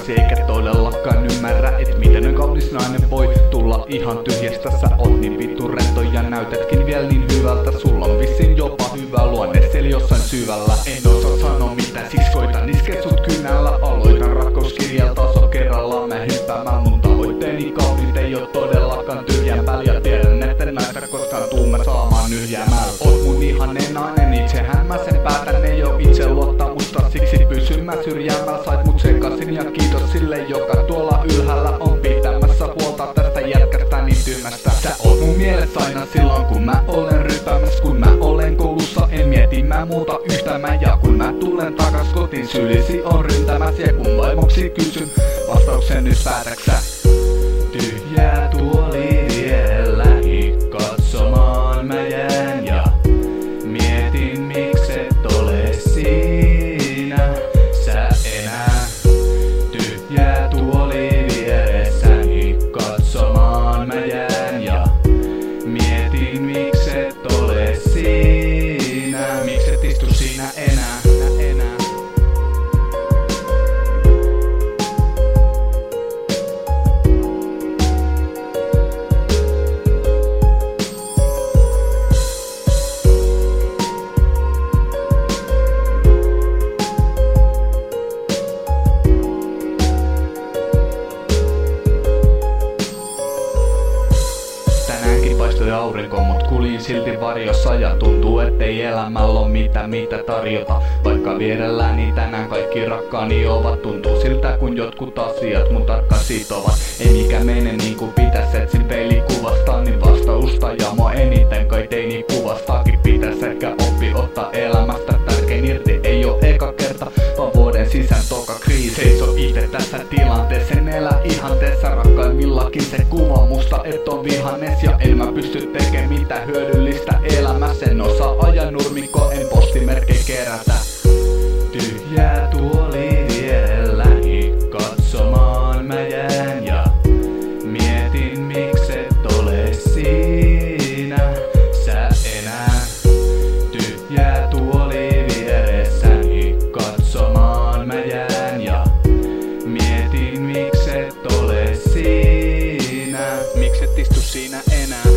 rakkasi eikä todellakaan ymmärrä, et miten noin kaunis nainen voi tulla ihan tyhjästä. Sä oot niin vittu rento ja näytätkin vielä niin hyvältä. Sulla on vissiin jopa hyvä luonne siellä jossain syvällä. En osaa sanoa mitä, siksi koitan iskeä sut kynällä. Aloitan rakkauskirjaa taso kerrallaan, mä hyppäämään mun tavoitteeni kauniit ei oo todellakaan tyhjän päällä. Ja tiedän etten näistä koskaan tuu mä saamaan nyhjäämään. Oot mun ihanen nainen, itsehän mä sen päätän, ei oo itse luottamusta, siksi pysyn mä syrjäämällä. Sait mut sekasin ja kiitos sille, joka tuolla ylhäällä on pitämässä huolta tästä jätkästä niin tyhmästä. Sä oot mun mielessä aina silloin kun mä olen rypäämässä, kun mä olen koulussa en mieti mä muuta yhtään. Ja kun mä tulen takas kotiin sylisi on ryntämäs, ja kun vaimoksi kysyn vastauksen nyt päätäksä. Tyhjää tuoli vielä lähi katsomaan mä jään ja mietin mikset ole siinä sä enää. Tyhjää tuoli vieressäni katsomaan mä jään ja mietin mikset ole siinä. Mikset istu siinä enää. Paistoi aurinko, mut kuljin silti varjossa ja tuntuu ettei elämällä oo mitä tarjota. Vaikka vierelläni tänään kaikki rakkaani ovat, tuntuu siltä kun jotkut asiat mun tarkkaan sitovat. Ei mikä mene niinku pitäis, etsin peilikuvasta niin vastausta ja mua eniten kai teini kuvastakin pitäis ehkä oppi ottaa elämästä tärkein irti. Ei oo eka kerta, vaan vuoden sisään toka kriisi. Seiso itse tässä tilanteessa, en elä ihanteessa, rakkaimmillakin se kuva musta et on vihannes. Ja en mä pysty tekemään mitään hyödyllistä elämässä, en osaa ajaa nurmikko, en postimerkkejä kerätä. Tyhjää tuoli vielä lähi katsomaan mä jään ja mietin mikset ole siinä sä enää. Tyhjää tuoli vieressäni katsomaan mä jään ja mietin mikset ole siinä. Mikset istu siinä enää.